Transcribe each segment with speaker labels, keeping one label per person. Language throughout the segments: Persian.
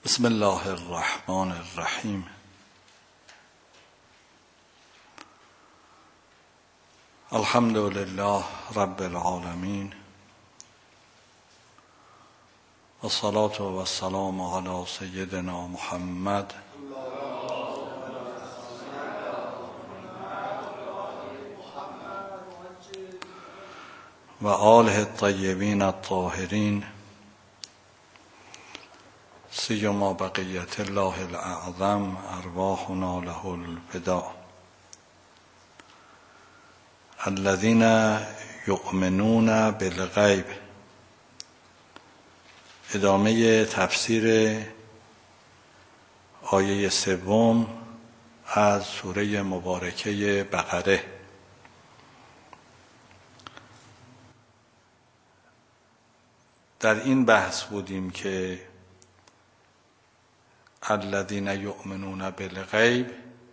Speaker 1: بسم الله الرحمن الرحیم. الحمد لله رب العالمین والصلاة والسلام علی سیدنا محمد و آله الطیبین الطاهرین سیما بقیت الله الاعظم ارواحنا له الفداء الذين يؤمنون بالغیب. ادامه تفسیر آیه 3 از سوره مبارکه بقره. در این بحث بودیم که الذين يؤمنون بالغیب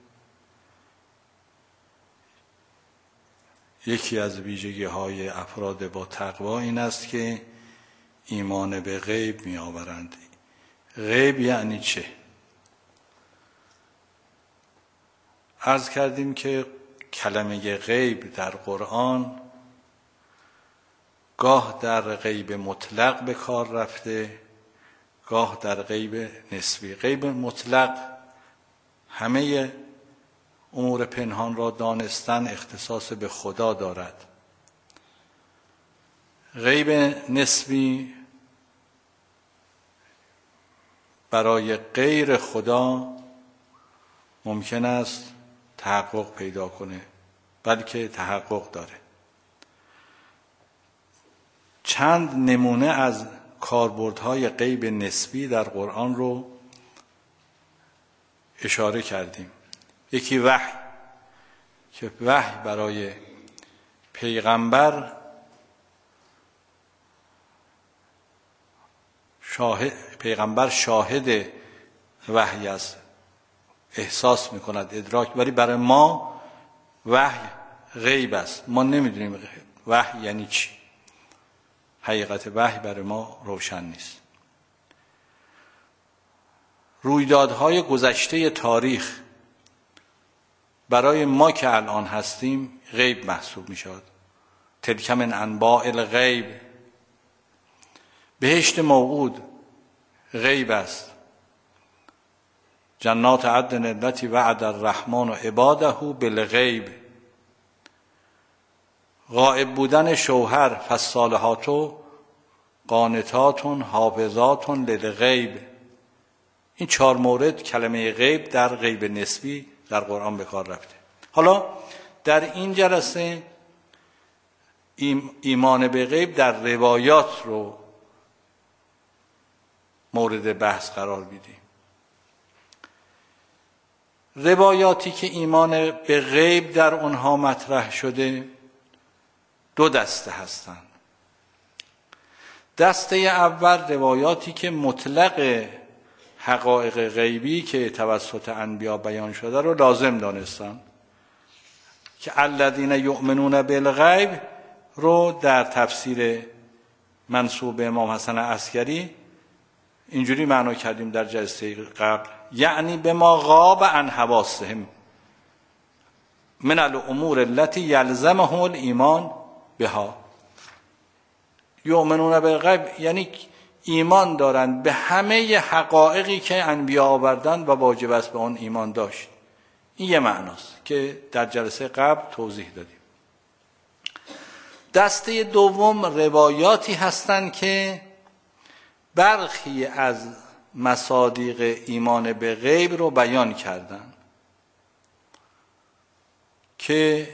Speaker 1: یکی از ویژگی های افراد با تقوا این است که ایمان به غیب می آورند. غیب یعنی چه؟ عرض کردیم که کلمه غیب در قرآن گاه در غیب مطلق به کار رفته، گاه در غیب نسبی. غیب مطلق همه امور پنهان را دانستن اختصاص به خدا دارد. غیب نسبی برای غیر خدا ممکن است تحقق پیدا کنه، بلکه تحقق داره. چند نمونه از کاربردهای غیب نسبی در قرآن رو اشاره کردیم. یکی وحی، که وحی برای پیغمبر شاهد وحی است، احساس میکند، ادراک، ولی برای ما وحی غیب است. ما نمیدونیم وحی یعنی چی. حقیقت وحی برای ما روشن نیست. رویدادهای گذشته تاریخ برای ما که الان هستیم غیب محسوب می شود. تلک من انباء الغیب. بهشت موعود غیب است. جنات عدن التي وعد الرحمن عباده بالغیب. غائب بودن شوهر فالصالحات قانتات حافظات للغیب. این 4 مورد کلمه غیب در غیب نسبی در قرآن به کار رفته. حالا در این جلسه ایمان به غیب در روایات رو مورد بحث قرار میدیم. روایاتی که ایمان به غیب در اونها مطرح شده 2 دسته هستند. دسته اول روایاتی که مطلق حقایق غیبی که توسط انبیا بیان شده رو لازم دانستن، که الذین یؤمنون بالغیب رو در تفسیر منسوب امام حسن عسکری اینجوری معنا کردیم در جلسه قبل، یعنی به ما غاب عن حواسهم من الامور التي یلزمهم الایمان بها. یؤمنون بالغیب یعنی ایمان دارند به همه حقایقی که انبیا آوردن و واجب است به آن ایمان داشت. این یه معناست که در جلسه قبل توضیح دادیم. دسته دوم روایاتی هستند که برخی از مصادیق ایمان به غیب رو بیان کردن که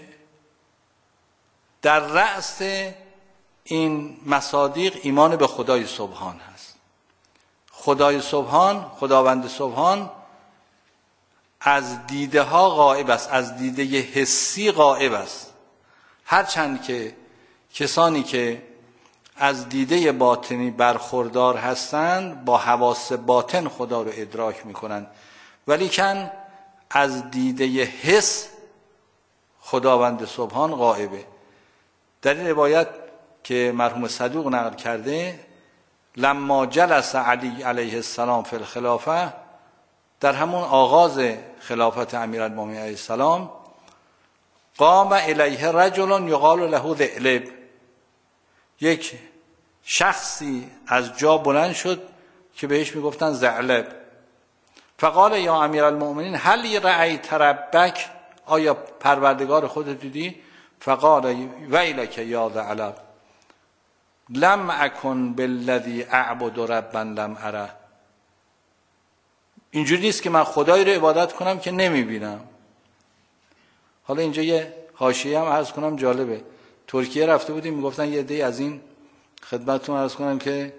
Speaker 1: در رأس این مصادیق ایمان به خدای سبحان هست. خدای سبحان، خداوند سبحان از دیده ها غائب است، از دیده حسی غائب است. هرچند که کسانی که از دیده باطنی برخوردار هستند با حواس باطن خدا رو ادراک میکنند، ولیکن از دیده حس خداوند سبحان غائبه. در این روایت که مرحوم صدوق نقل کرده لما جلس علی علیه السلام فی الخلافه، در همون آغاز خلافت امیرالمومنین علیه السلام، قام الیه رجل یقال له ذئلب، یک شخصی از جا بلند شد که بهش میگفتن ذئلب. فقال یا امیرالمومنین هل رأیت ربک، آیا پروردگار خودت دیدی؟ فقال ویلک یا ذئلب لم اکن بالذی اعبد ربا لم اره. اینجوری نیست که من خدایی رو عبادت کنم که نمیبینم. حالا اینجا یه حاشیه هم عرض کنم جالبه. ترکیه رفته بودیم، میگفتن یه عده از این خدمتتون عرض کنم که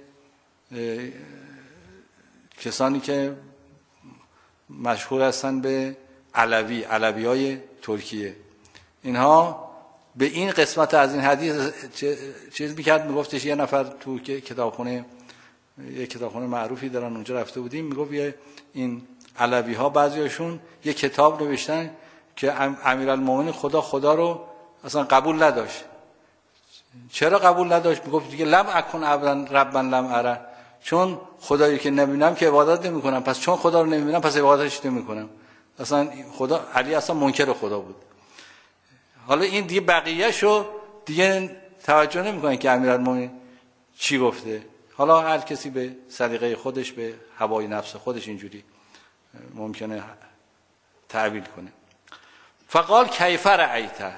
Speaker 1: کسانی که مشهور هستن به علوی‌های ترکیه، اینها به این قسمت از این حدیث چیز میکرد، میگفتش یه نفر تو کتابخونه، یه کتابخونه معروفی دارن اونجا رفته بودیم، میگفت این علوی‌ها بعضیاشون یه کتاب نوشتن که امیرالمومنین خدا رو اصلا قبول نداشت. چرا قبول نداشت؟ میگفت دیگه لم اکن ربا لم اره، چون خدایی که نمیبینم که عبادت نمیکنم، پس چون خدا رو نمیبینم پس عبادتش نمیکنم. اصلا خدا، علی اصلا منکر خدا بود. حالا این دیگه بقیه‌شو دیگه توجه نمیکنن که امیرالمومنین چی گفته. حالا هر کسی به سلیقه خودش، به هوای نفس خودش اینجوری ممکنه تعبیر کنه. فقال کیف رأیت،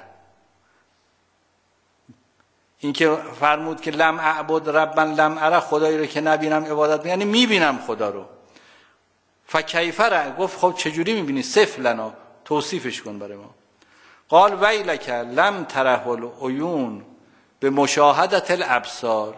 Speaker 1: این که فرمود که لم اعبد ربا لم اره، خدایی رو که نبینم عبادت، یعنی میبینم خدا رو. فکیف رأیت، گفت خب چجوری میبینی؟ صف لنا، توصیفش کن برای ما. قال ویلک لم تره العیون به مشاهدت الابصار،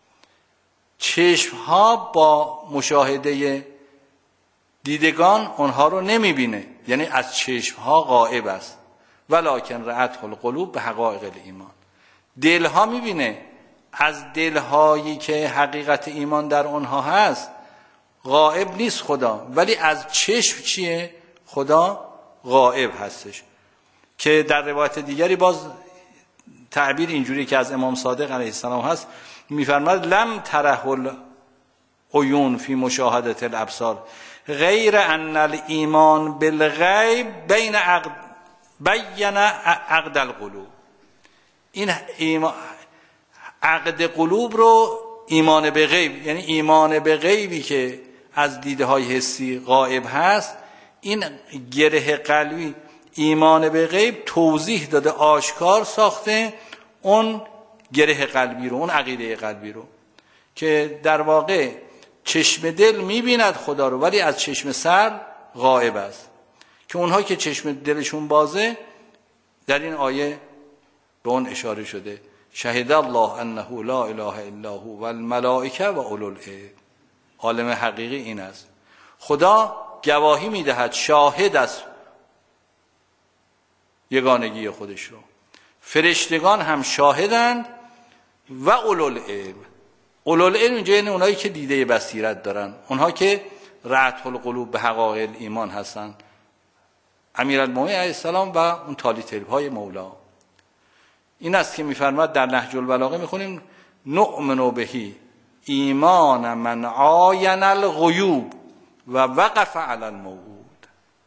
Speaker 1: چشمها با مشاهده دیدگان اونها رو نمیبینه، یعنی از چشمها غائب است. ولکن رأت القلوب به حقایق الایمان، دلها میبینه، از دلهایی که حقیقت ایمان در اونها هست غائب نیست خدا، ولی از چشم چیه؟ خدا غائب هستش. که در روایت دیگری باز تعبیر اینجوری که از امام صادق علیه السلام هست، میفرماد لم تره العیون فی مشاهدت الابصار غیر ان الایمان بالغیب بین عقد القلوب. این عقد قلوب رو ایمان به غیب، یعنی ایمان به غیبی که از دیده های حسی غائب هست، این گره قلبی ایمان به غیب توضیح داده، آشکار ساخته اون گره قلبی رو، اون عقیده قلبی رو، که در واقع چشم دل میبیند خدا رو ولی از چشم سر غائب است. که اونها که چشم دلشون بازه، در این آیه به اون اشاره شده، شهد الله انه لا اله الا هو و الملائکه و اولو العلم. عالم حقیقی این است، خدا گواهی میدهد، شاهد است یگانگی خودش رو، فرشتگان هم شاهدند و اولو العلم. اولو العلم اینجا یعنی اونایی که دیده بصیرت دارن، اونها که رأت القلوب به حقایق ایمان هستن، امیرالمومنین علیه السلام و اون تالی تلب‌های مولا. این است که میفرماد در نهج البلاغه میخونیم نؤمن بهی ایمان من عاین الغیوب و وقف علی الموعود.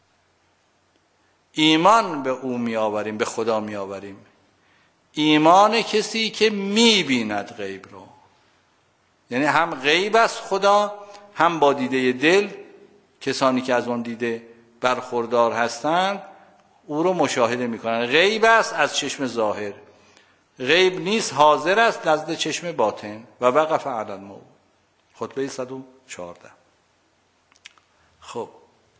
Speaker 1: ایمان به او میآوریم، به خدا میآوریم، ایمان کسی که میبیند غیب رو، یعنی هم غیب است خدا، هم با دیده دل کسانی که از اون دیده برخوردار هستند او رو مشاهده میکنن. غیب است از چشم ظاهر، غیب نیست، حاضر است نزد چشم باطن. و وقف علی الموعود، خطبه 114. خب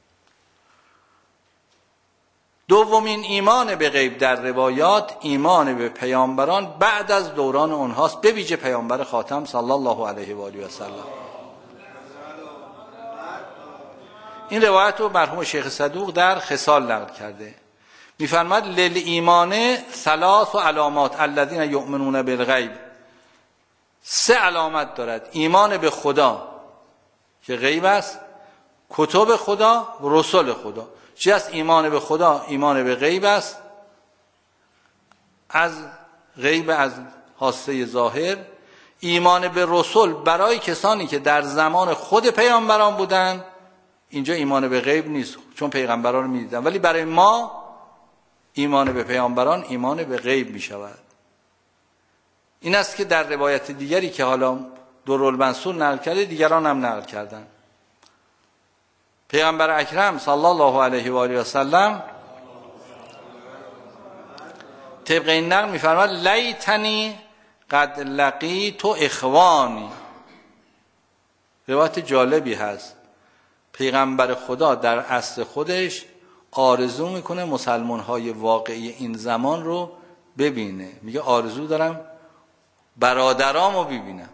Speaker 1: دومین ایمان به غیب در روایات ایمان به پیامبران بعد از دوران اونهاست، به ویژه پیامبر خاتم صلی الله علیه و آله و سلم. این روایت رو مرحوم شیخ صدوق در خصال نقل کرده، میفرماد للایمان ثلاث علامات الذین یؤمنون بالغیب. 3 علامت دارد ایمان به خدا که غیب است، کتب خدا و رسول خدا. چی است ایمان به خدا؟ ایمان به غیب است، از غیب، از هاسته ظاهر. ایمان به رسول برای کسانی که در زمان خود پیامبران بودن، اینجا ایمان به غیب نیست چون پیغمبران رو می‌دیدن، ولی برای ما ایمان به پیامبران ایمان به غیب می‌شود. این است که در روایت دیگری که حالا درالمنصور نقل کرده دیگران هم نقل کردن، پیغمبر اکرم صلی الله علیه و آله و سلم طبق این نقل می‌فرماد لیتنی قد لقیت اخوانی. روایت جالبی هست، پیغمبر خدا در اصل خودش آرزو میکنه مسلمان‌های واقعی این زمان رو ببینه، میگه آرزو دارم برادرامو ببینم.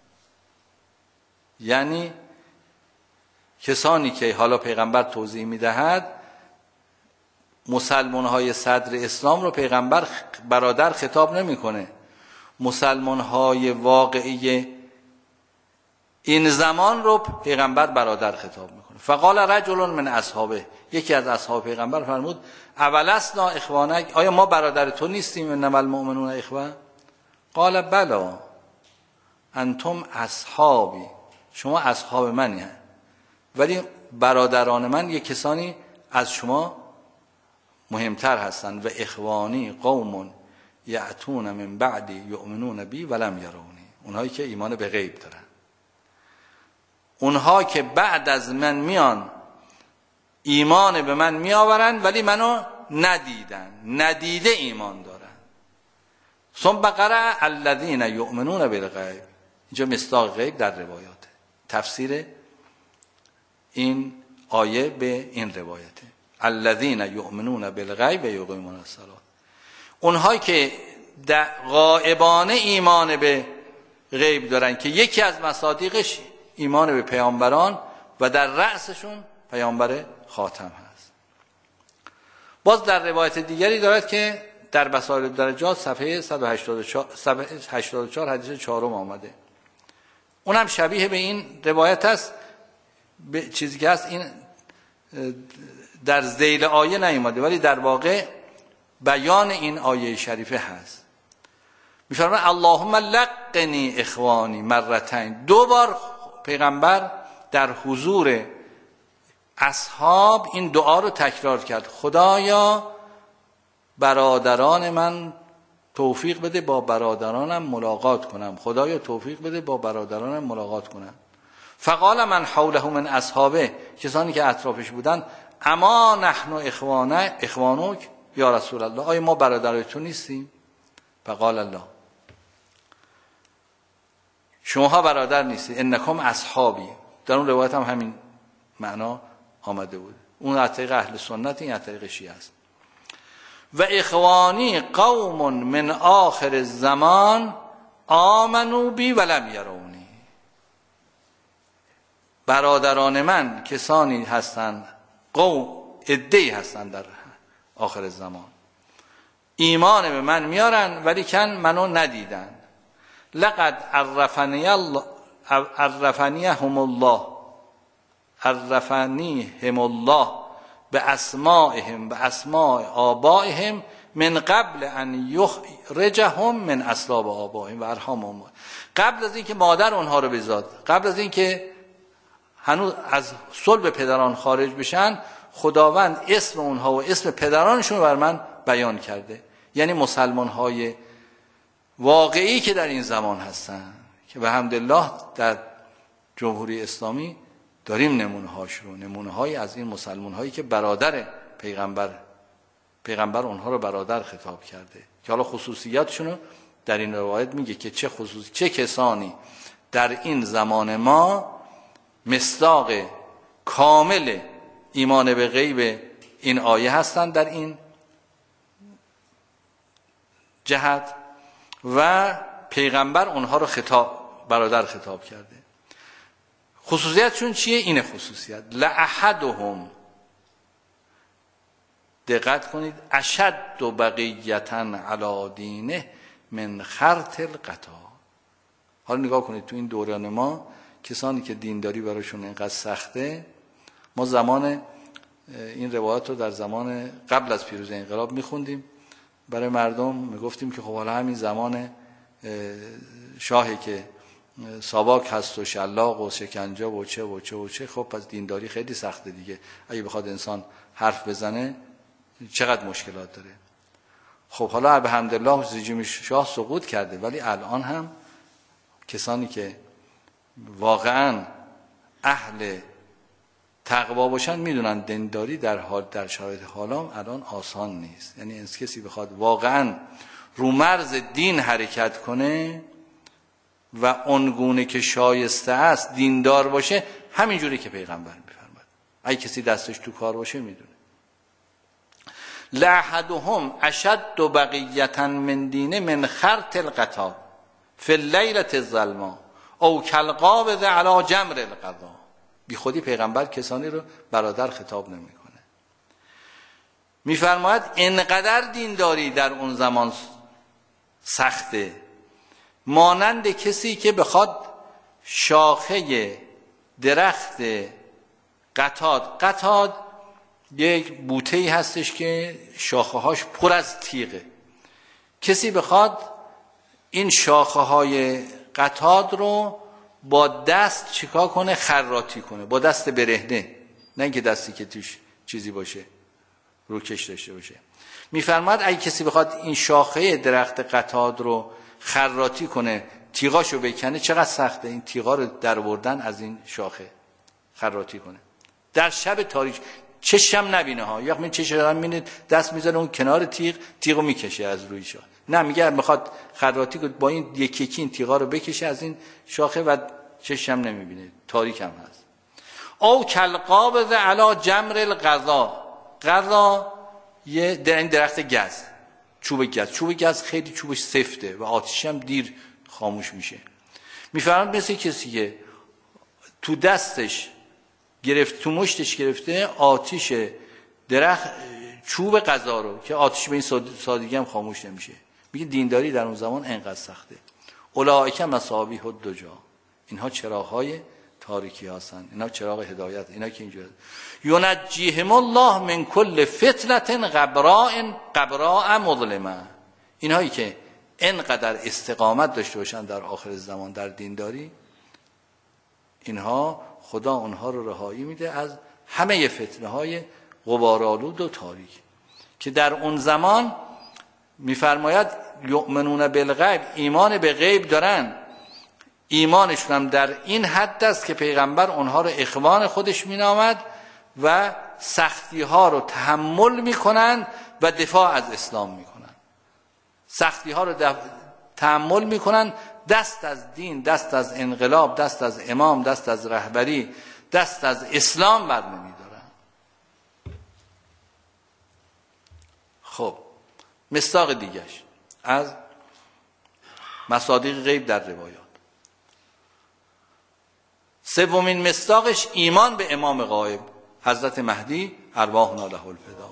Speaker 1: یعنی کسانی که حالا پیغمبر توضیح میدهد مسلمان‌های صدر اسلام رو پیغمبر برادر خطاب نمیکنه، مسلمان‌های واقعی این زمان رو پیغمبر برادر خطاب میکنه. فقال رجل من اصحابه، یکی از اصحاب پیغمبر فرمود اولسنا اخوانک، آیا ما برادر تو نیستیم؟ انما المؤمنون اخوه. قال بلا انتم اصحابی، شما اصحاب منی، ولی برادران من یک کسانی از شما مهمتر هستند. و اخوانی قوم یأتون من بعد یؤمنون بی ولم یرونی، اونهایی که ایمان به غیب دارن، اونها که بعد از من میان ایمان به من میآورن ولی منو ندیدن، ندیده ایمان دارن. ثم قرأ الذین یؤمنون بالغیب، اینجا مصداق غیب در روایات، تفسیر این آیه به این روایته، الذین یؤمنون بالغیب و یقیمون الصلاة، اونهایی که غائبانه ایمان به غیب دارن که یکی از مصادیقش ایمان به پیامبران و در رأسشون پیامبر خاتم هست. باز در روایت دیگری دارد که در بصائر الدرجات صفحه 184 حدیث 4 آمده، اونم شبیه به این روایت است، به چیزی که هست این در ذیل آیه نیامده ولی در واقع بیان این آیه شریفه هست. می‌فرماید اللهم لقنی اخوانی مرتين، دو بار پیغمبر در حضور اصحاب این دعا رو تکرار کرد، خدایا برادران من توفیق بده با برادرانم ملاقات کنم، خدایا توفیق بده با برادرانم ملاقات کنم. فقال من حوله من اصحابه، کسانی که اطرافش بودن، اما نحن اخوانک یا رسول الله، آیا ما برادرای تو نیستیم؟ فقال الله شماها برادر نیستید، انکم اصحابی. در اون روایت هم همین معنا آمده بود، اون از طریق اهل سنت، این از طریق شیعه است. و اخوانی قوم من آخر الزمان آمنوا بی ولم یرونی، برادران من کسانی هستند، قوم عده‌ای هستند در آخر الزمان ایمان به من میارن ولی کن منو ندیدن. لقد عرفنیهم الله به اسمائهم و اسماء آبائهم من قبل ان یخرجهم من اصلاب آبائهم و ارحامهم، قبل از اینکه مادر اونها رو بزاد، قبل از اینکه هنوز از صلب پدران خارج بشن، خداوند اسم اونها و اسم پدرانشون بر من بیان کرده. یعنی مسلمان های واقعی که در این زمان هستن که به حمدالله در جمهوری اسلامی داریم نمونه هایی از این مسلمان هایی که برادر پیغمبر اونها رو برادر خطاب کرده، که حالا خصوصیاتشون رو در این روایت میگه که چه کسانی در این زمان ما مصداق کامل ایمان به غیب این آیه هستند در این جهت و پیغمبر اونها رو برادر خطاب کرده. خصوصیتشون چیه؟ این خصوصیت لأحدهم، دقت کنید، اشد بقیة علی دینه من خرط القطا. حالا نگاه کنید تو این دوران ما کسانی که دینداری براشون اینقدر سخته، ما زمان این روایات رو در زمان قبل از پیروزی انقلاب میخوندیم برای مردم، میگفتیم که خب حالا همین زمان شاهی که ساواک هست و شلاق و شکنجه و چه و چه و چه. خب پس دینداری خیلی سخته دیگه. اگه بخواد انسان حرف بزنه چقدر مشکلات داره. خب حالا الحمدلله رژیم شاه سقوط کرده، ولی الان هم کسانی که واقعا اهل تقوا باشن میدونن دینداری در شرایط حالا الان آسان نیست. یعنی کسی بخواد واقعا رو مرز دین حرکت کنه و اونگونه که شایسته است دیندار باشه، همین جوری که پیغمبر میفرماد. اگه کسی دستش تو کار باشه میدونه. لأحدهم اشد بقیة من دینه من خرط القطا فی اللیلة الظلماء او کالقابض علی جمر القضا. بی خودی پیغمبر کسانی رو برادر خطاب نمیکنه. میفرماید انقدر دینداری در اون زمان سخته، مانند کسی که بخواد شاخه درخت قطاد یک بوته‌ای هستش که شاخه‌هاش پر از تیغه، کسی بخواد این شاخه‌های قطاد رو با دست چیکار کنه؟ خراطی کنه، با دست برهنه، نه اینکه دستی که توش چیزی باشه، روکش داشته باشه. میفرماد اگه کسی بخواد این شاخه درخت قطاد رو خراطی کنه، تیغاشو بکنه، چقدر سخته این تیغا رو درآوردن از این شاخه خراطی کنه در شب تاریک. چشم نبینه ها، یا من چشم دارم میبینه دست میذاره اون کنار تیغو میکشه از روی شاخه. نه، میگه میخواد خراطی کنه، با این یکی این تیغا رو بکشه از این شاخه و چشم نمیبینه، تاریک هم هست. او کالقابض علی جمر القضا. قضا یه درخت گز، چوب گز خیلی چوبش سفته و آتیش هم دیر خاموش میشه. میفهمم مثل کسی که تو دستش گرفت، تو مشتش گرفته آتیش درخت چوب قضا رو که آتیش به این سادگی هم خاموش نمیشه. میگه دینداری در اون زمان انقدر سخته. اولئک مصابیح الدجی، اینها چراغ‌های تاریکی هستن، اینا چراغ هدایت، اینا که اینجوری ینجیهم الله من کل فتنه غبراء مظلمه. اینهایی که اینقدر استقامت داشته باشن در آخر زمان در دینداری، اینها خدا اونها رو رهایی میده از همه فتنه های غبارآلود و تاریک که در اون زمان میفرماید یؤمنون بالغیب، ایمان به غیب دارن. ایمانشون هم در این حد است که پیغمبر اونها رو اخوان خودش مینامد و سختی ها رو تحمل میکنن و دفاع از اسلام میکنن. سختی ها رو تحمل میکنن، دست از دین، دست از انقلاب، دست از امام، دست از رهبری، دست از اسلام بر نمیدارن. خب مصداق دیگش از مصادیق غیب در روایات، سومین مصداقش ایمان به امام غایب حضرت مهدی ارواحنا له الفدا.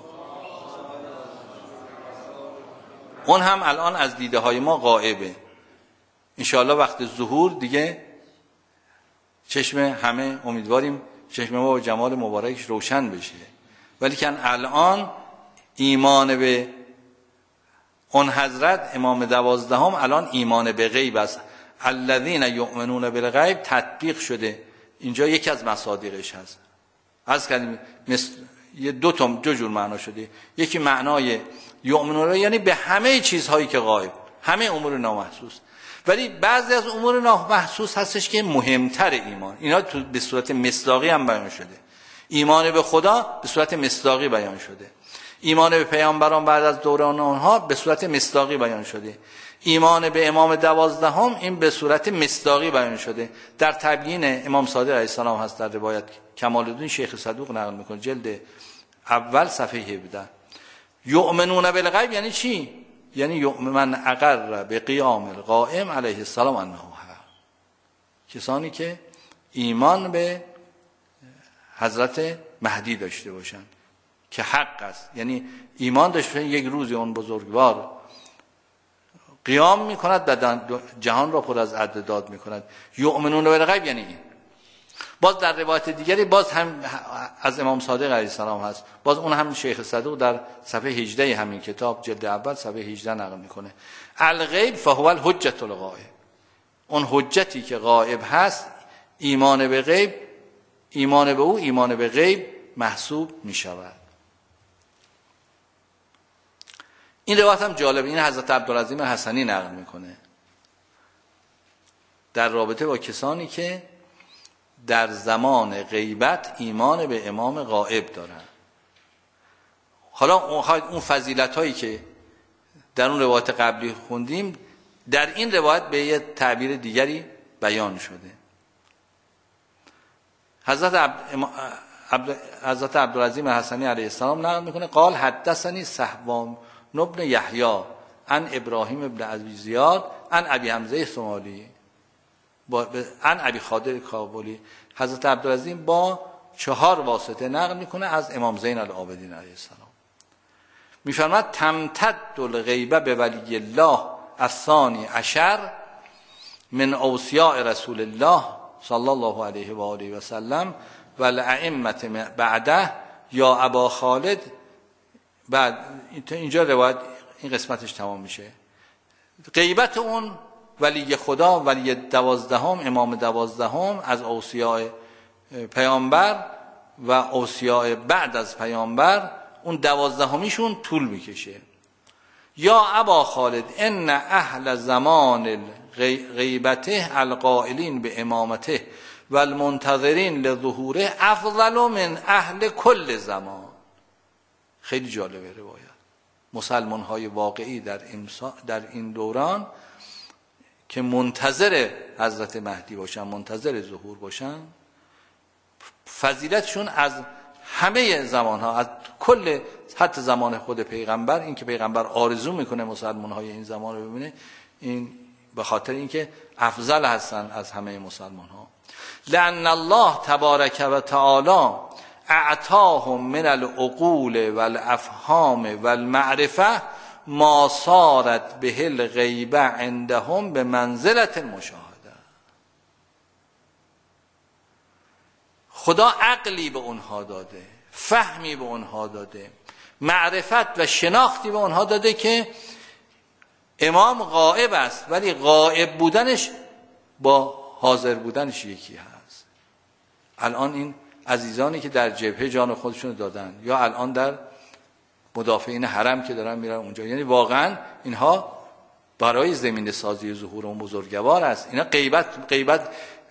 Speaker 1: اون هم الان از دیده های ما غائبه. انشاءالله وقت ظهور دیگه چشم همه، امیدواریم چشم ما و جمال مبارکش روشن بشه، ولی که الان ایمان به اون حضرت امام 12 الان ایمان به غیب است. الذین یؤمنون بالغیب تطبیق شده اینجا، یکی از مصادیقش هست. از کلمه یه دو جور معنا شده. یکی معنای یؤمنون یعنی به همه چیزهایی که غایب، همه امور نامحسوس، ولی بعضی از امور نامحسوس هستش که مهمتر ایمان. اینا به صورت مصداقی هم بیان شده. ایمان به خدا به صورت مصداقی بیان شده. ایمان به پیامبران بعد از دوران آنها به صورت مصداقی بیان شده. ایمان به امام 12 این به صورت مصداقی بیان شده. در تبیین امام صادق علیه السلام هست در روایت کمال الدین شیخ صدوق نقل میکنه، جلد اول صفحه 17. یؤمنون بالغیب یعنی چی؟ یعنی یؤمن اقر به قیام القائم علیه السلام انه حق. کسانی که ایمان به حضرت مهدی داشته باشن که حق است، یعنی ایمان داشته باشن یک روزی اون بزرگوار قیام میکند و جهان را پر از عدداد میکند. یؤمنون بالغیب یعنی این. باز در روایت دیگری باز هم از امام صادق علیه السلام هست، باز اون هم شیخ صدوق در صفحه 18 همین کتاب جلد اول صفحه 18 نقل میکنه. الغیب فهو الحجة الغائب. اون حجتی که غائب هست ایمان به غیب، ایمان به او ایمان به غیب محسوب می شود. این روایت هم جالب، این حضرت عبدالعظیم حسنی نقل میکنه در رابطه با کسانی که در زمان غیبت ایمان به امام غائب دارن. حالا اون فضیلت هایی که در اون روایت قبلی خوندیم در این روایت به یه تعبیر دیگری بیان شده. حضرت عبدالعظیم حسنی علیه السلام نقل میکنه قال حدثنی صحوان بن یحیی عن ابراهیم بن ابی زیاد عن ابی حمزه ثمالی عن ابی خادر کابلی. حضرت عبدالعظیم با 4 واسطه نقل میکنه از امام زین العابدین علیه السلام. میفرماد تمتد الغیبه به ولی الله الثانی عشر من اوصیاء رسول الله صلی الله علیه و آله و سلم و الائمه بعده یا ابا خالد. بعد اینجا روایت این قسمتش تمام میشه. غیبت اون ولی خدا، ولی 12 امام 12 از اوصیاء پیامبر و اوصیاء بعد از پیامبر، اون 12میشون طول میکشه. یا ابا خالد ان اهل زمان غیبته القائلین به امامته و المنتظرین لظهوره افضل من اهل کل زمان. خیلی جالبه روایت. مسلمان های واقعی در این دوران که منتظر حضرت مهدی باشن، منتظر ظهور باشن، فضیلتشون از همه زمان ها، از کل، حتی زمان خود پیغمبر، این که پیغمبر آرزو میکنه مسلمان های این زمان رو ببینه، این به خاطر اینکه افضل هستن از همه مسلمان ها. لأن الله تبارک و تعالی اعطاهم من العقول والافهام والمعرفه ما صارت به الغیبه عندهم به منزلت المشاهده. خدا عقلی به اونها داده، فهمی به اونها داده، معرفت و شناختی به اونها داده که امام غائب است، ولی غائب بودنش با حاضر بودنش یکی هست. الان این عزیزانی که در جبهه جان خودشون دادن، یا الان در مدافعین حرم که دارن میرن اونجا، یعنی واقعا اینها برای زمین سازی ظهور اون بزرگوار است. اینا غیبت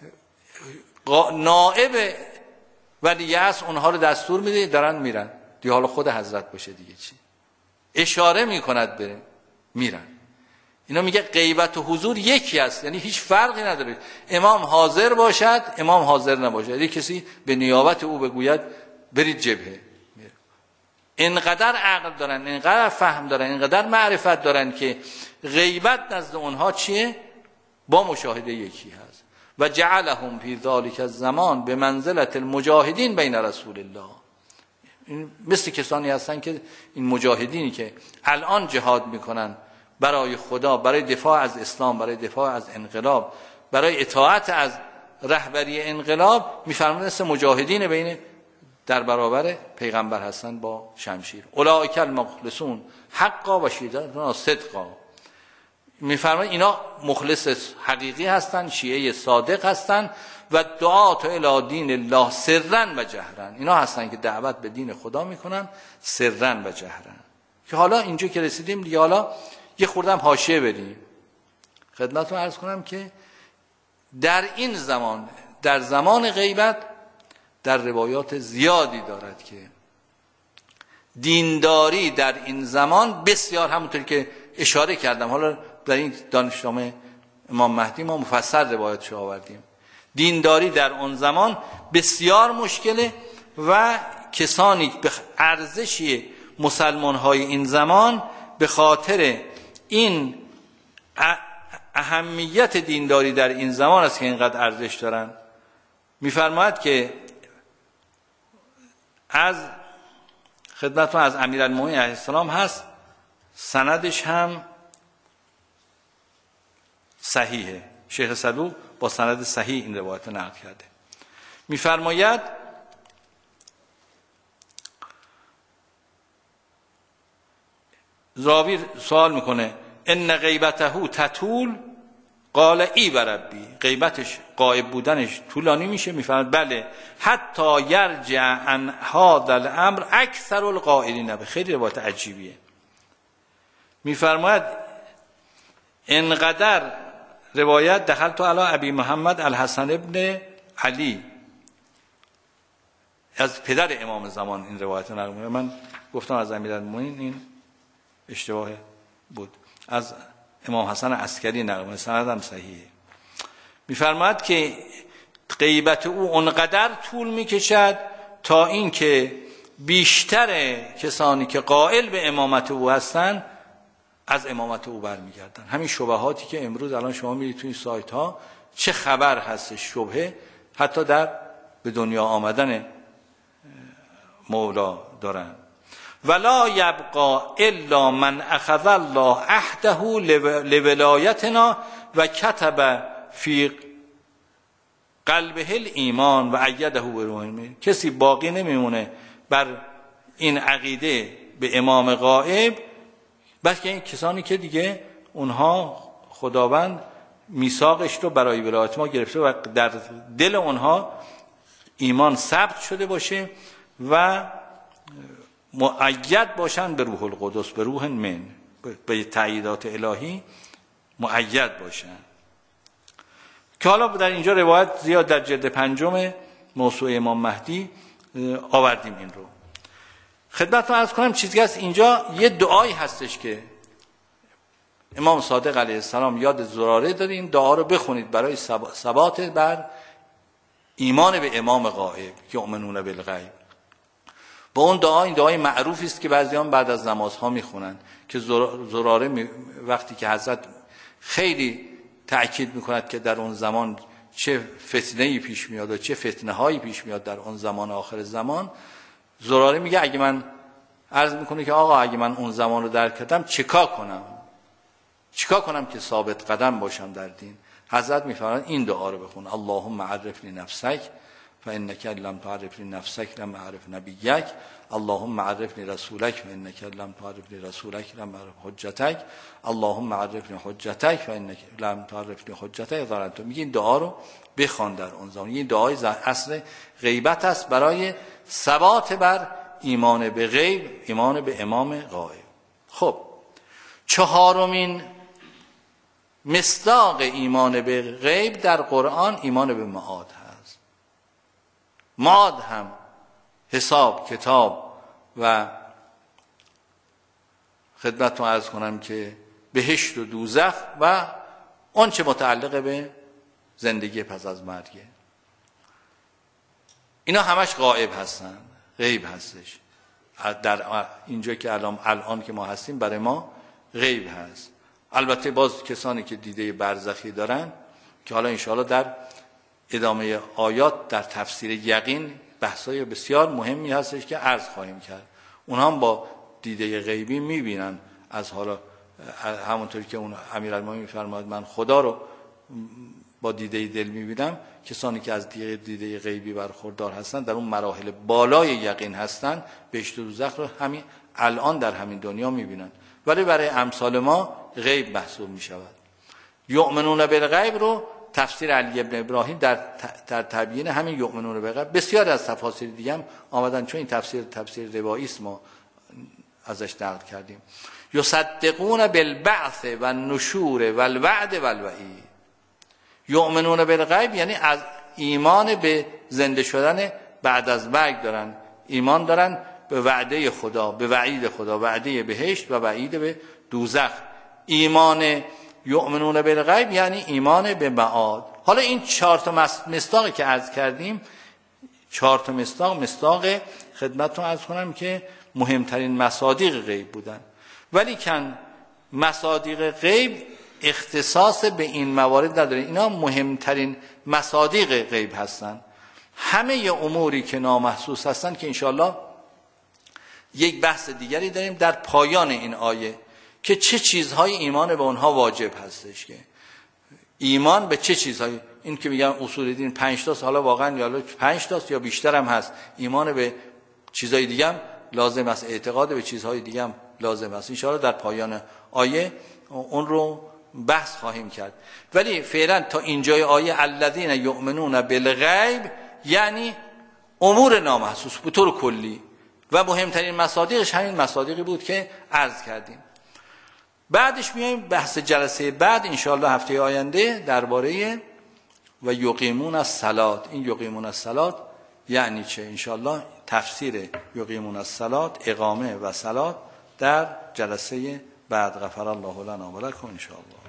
Speaker 1: نائب ولی است، اونها رو دستور میده دارن میرن دیگه. حالا خود حضرت باشه دیگه چی، اشاره میکند بره میرن. اینا میگه غیبت و حضور یکی است، یعنی هیچ فرقی نداره. امام حاضر باشد، امام حاضر نباشد، یعنی کسی به نیابت او بگوید برید جبهه. اینقدر عقل دارن، اینقدر فهم دارن، اینقدر معرفت دارن که غیبت نزد اونها چیه؟ با مشاهده یکی هست. و جعلهم فی ذلک الزمان به منزلت المجاهدین بین رسول الله. این مثل کسانی هستن که این مجاهدینی که الان جهاد میکنن برای خدا، برای دفاع از اسلام، برای دفاع از انقلاب، برای اطاعت از رهبری انقلاب، میفرمایند مثل مجاهدین بین در برابر پیغمبر هستن با شمشیر. اولئک المخلصون حقا و شیعه صدقا. میفرمایند اینا مخلص حقیقی هستن، شیعه صادق هستن و دعات الی دین الله سرا و جهرا. اینا هستن که دعوت به دین خدا میکنن سرا و جهرا. که حالا اینجا که رسیدیم دیگه، حالا یه خوردم حاشیه بریم خدمتتون عرض کنم که در این زمان، در زمان غیبت، در روایات زیادی دارد که دینداری در این زمان بسیار، همونطور که اشاره کردم، حالا در این دانشنامه امام مهدی ما مفصل روایتش آوردیم، دینداری در اون زمان بسیار مشکله و کسانی به ارزشی مسلمان های این زمان به خاطر این اهمیت دینداری در این زمان است که اینقدر ارزش دارن. میفرماید که از خدمتتون از امیرالمومنین علیه السلام هست، سندش هم صحیحه، شیخ صدوق با سند صحیح این روایت رو نقل کرده. میفرماید راوی سوال میکنه ان غیبته تطول قال ای بربی، غیبتش غایب بودنش طولانی میشه. میفرماد بله حتی یرجع عن هذا الامر اکثر القائلین به. خیلی روایت عجیبیه. میفرماید انقدر روایت دخلت علی ابی محمد الحسن ابن علی، از پدر امام زمان این روایت نقل می‌کنه. من گفتم از امیرالمومنین، این اشتباه بود، از امام حسن عسکری نقل می‌کنه، سندم صحیحه. می‌فرماید که غیبت او اونقدر طول می‌کشد تا اینکه بیشتر کسانی که قائل به امامت او هستند از امامت او برمیگردن. همین شبهاتی که امروز الان شما میرید توی سایت ها چه خبر هستش، شبهه حتی در به دنیا آمدن مولا دارن. ولا یبقى الا من اخذ الله عهده لولایتنا و کتب فی قلبه الایمان و ایده بروح المین. کسی باقی نمیمونه بر این عقیده به امام غائب، بلکه این کسانی که دیگه اونها خداوند میثاقش رو برای ولایت ما گرفته و در دل اونها ایمان ثبت شده باشه و مؤید باشن به روح القدس، به روح من، به تأییدات الهی مؤید باشن. که حالا در اینجا روایت زیاد در جلد 5 موسوعه امام مهدی آوردیم. این رو خدمتتون عرض کنم. چیزی هست اینجا، یه دعایی هستش که امام صادق علیه السلام یاد زراره داره، این دعا رو بخونید برای ثبات بر ایمان به امام غائب، یؤمنون بالغیب. با اون دعا، این دعای معروفی است که بعضیان بعد از نمازها میخونن که زراره وقتی که حضرت خیلی تأکید میکند که در اون زمان چه فتنه‌ای پیش میاد و چه فتنه‌هایی پیش میاد در اون زمان آخر زمان، زراره میگه اگه من عرض میکنه که آقا اگه من اون زمان رو درک کردم چیکار کنم که ثابت قدم باشم در دین. حضرت میفرمایند این دعا رو بخون: اللهم عرفنی نفسک فانک لم تعرفنی نفسک لم اعرف نبیک، اللهم عرفنی رسولک فانک لم تعرفنی رسولک لم اعرف حجتک، اللهم عرفنی حجتک فانک لم تعرفنی حجتک. میگه این دعا رو بخوان در اون زمان. این دعای اصل غیبت است برای ثبات بر ایمان به غیب، ایمان به امام غایب. خب چهارمین مصداق ایمان به غیب در قرآن ایمان به معاد هست. معاد هم حساب کتاب و خدمتتون عرض کنم که بهشت و دوزخ و آنچه متعلق به زندگی پس از مرگه، اینا همش غائب هستن، غیب هستش. در اینجا که الان که ما هستیم برای ما غیب هست. البته باز کسانی که دیده برزخی دارن که حالا انشاءالله در ادامه آیات در تفسیر یقین بحثای بسیار مهمی هستش که عرض خواهیم کرد، اونها هم با دیده غیبی میبینن. از حالا همونطوری که اون امیرالمومنین میفرماد من خدا رو با دیده دل میبینم، کسانی که از دیده غیبی برخوردار هستن در اون مراحل بالای یقین هستن، بهشت و دوزخ رو همین الان در همین دنیا میبینن. ولی برای امثال ما غیب محسوب میشود. یؤمنون بالغیب رو تفسیر علی ابن ابراهیم در تبیین همین یؤمنون بالغیب بسیار از تفاسیر دیگه هم آمدن، چون این تفسیر روایی است ما ازش نقل کردیم. یصدقون بالبعث و النشور و الوعد و الوعید. یؤمنون بالغیب یعنی از ایمان به زنده شدن بعد از مرگ دارن، ایمان دارن به وعده خدا، به وعید خدا، وعده بهشت و وعید به دوزخ. ایمان یؤمنون بالغیب یعنی ایمان به معاد. حالا این 4 مصداقی که عرض کردیم، 4 مصداق خدمتتون عرض کنم که مهمترین مصادیق غیب بودن. ولی کن مصادیق غیب اختصاص به این موارد نداره، اینا مهمترین مصادیق غیب هستن. همه اموری که نامحسوس هستن که انشاءالله یک بحث دیگری داریم در پایان این آیه که چه چیزهای ایمان به اونها واجب هستش، که ایمان به چه چیزهایی، این که میگن اصول دین 5 تاست، حالا واقعا یا 5 تاست یا بیشتر هم هست. ایمان به چیزهای دیگه هم لازم است، اعتقاد به چیزهای دیگه هم لازم است. ان شاءالله در پایان آیه اون رو بحث خواهیم کرد. ولی فعلا تا اینجای آیه الذین یؤمنون بالغیب یعنی امور نامحسوس به طور کلی و مهمترین مصادیقش همین مصادیقی بود که عرض کردیم. بعدش میایم بحث جلسه بعد انشاءالله هفته آینده درباره و یقیمون الصلاة. این یقیمون الصلاة یعنی چه؟ انشاءالله تفسیر یقیمون الصلاة، اقامه و صلاة در جلسه بعد. غفر الله لنا و لکم انشاءالله.